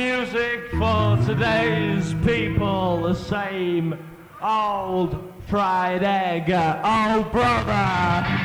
music for today's people, the same old fried egg. Oh, brother!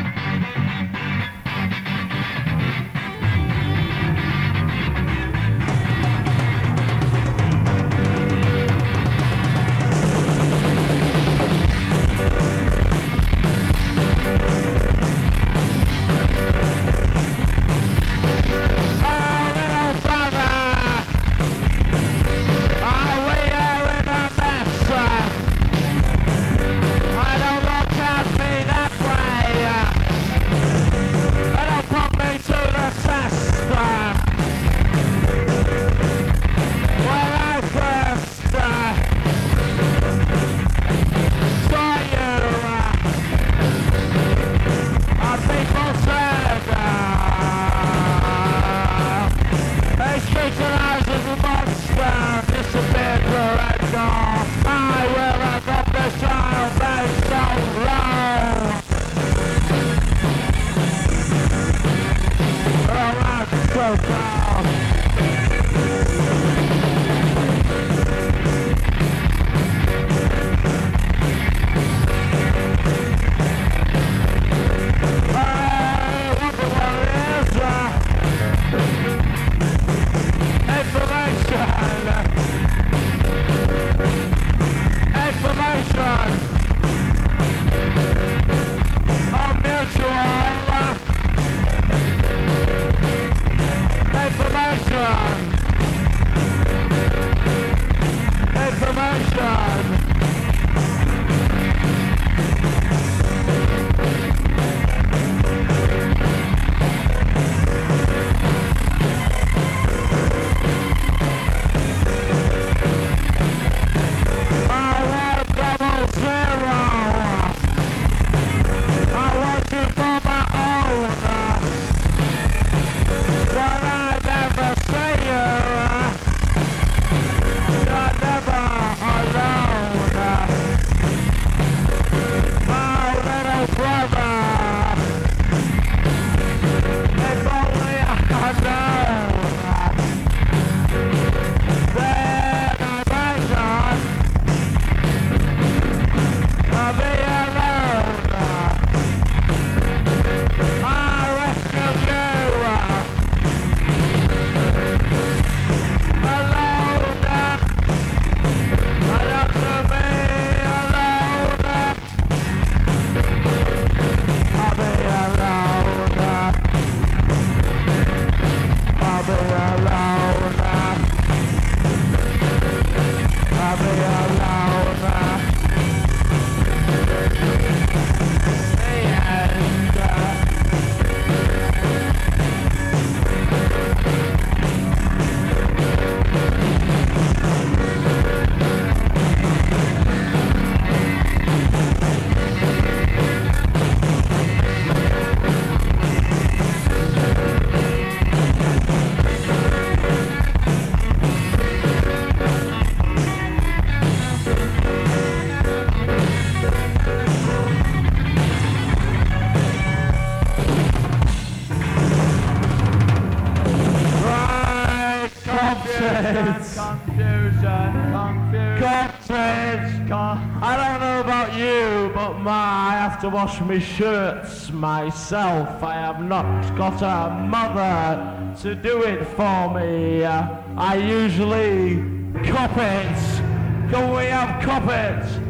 I don't know about you, but I have to wash my shirts myself. I have not got a mother to do it for me. I usually cop it. Can we have cop it?